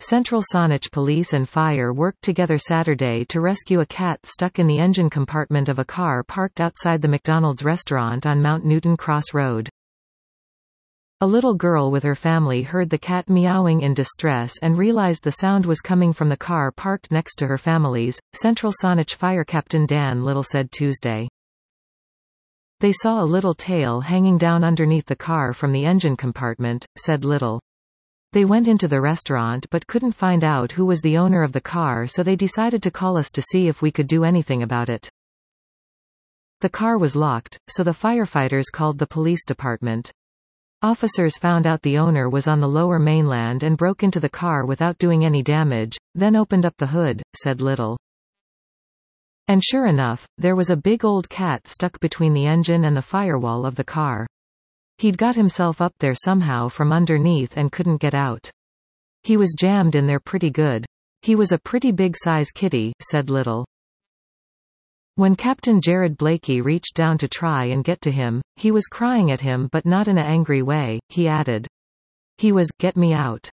Central Saanich Police and Fire worked together Saturday to rescue a cat stuck in the engine compartment of a car parked outside the McDonald's restaurant on Mount Newton Cross Road. A little girl with her family heard the cat meowing in distress and realized the sound was coming from the car parked next to her family's, Central Saanich Fire Captain Dan Little said Tuesday. They saw a little tail hanging down underneath the car from the engine compartment, said Little. They went into the restaurant but couldn't find out who was the owner of the car, so they decided to call us to see if we could do anything about it. The car was locked, so the firefighters called the police department. Officers found out the owner was on the Lower Mainland and broke into the car without doing any damage, then opened up the hood, said Little. And sure enough, there was a big old cat stuck between the engine and the firewall of the car. He'd got himself up there somehow from underneath and couldn't get out. He was jammed in there pretty good. He was a pretty big size kitty, said Little. When Captain Jared Blakey reached down to try and get to him, he was crying at him but not in an angry way, he added. He was, "Get me out."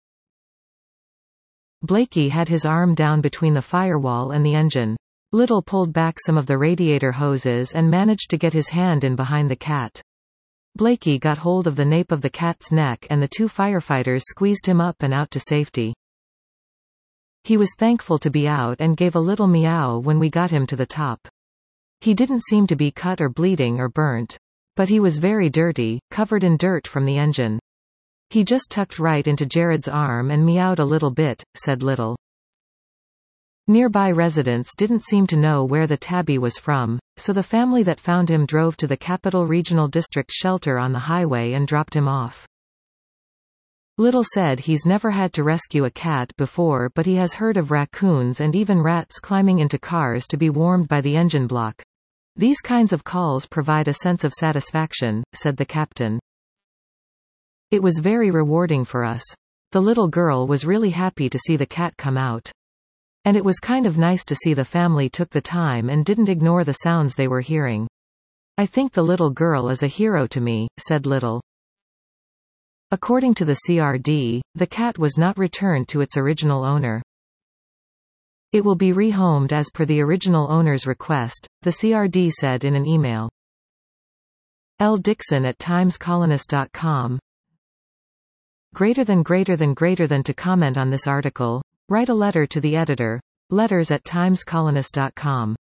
Blakey had his arm down between the firewall and the engine. Little pulled back some of the radiator hoses and managed to get his hand in behind the cat. Blakey got hold of the nape of the cat's neck and the two firefighters squeezed him up and out to safety. He was thankful to be out and gave a little meow when we got him to the top. He didn't seem to be cut or bleeding or burnt. But he was very dirty, covered in dirt from the engine. He just tucked right into Jared's arm and meowed a little bit, said Little. Nearby residents didn't seem to know where the tabby was from, so the family that found him drove to the Capital Regional District shelter on the highway and dropped him off. Little said he's never had to rescue a cat before, but he has heard of raccoons and even rats climbing into cars to be warmed by the engine block. These kinds of calls provide a sense of satisfaction, said the captain. It was very rewarding for us. The little girl was really happy to see the cat come out. And it was kind of nice to see the family took the time and didn't ignore the sounds they were hearing. I think the little girl is a hero to me, said Little. According to the CRD, the cat was not returned to its original owner. It will be rehomed as per the original owner's request, the CRD said in an email. L. Dixon at timescolonist.com. Greater than to comment on this article, write a letter to the editor, letters@timescolonist.com.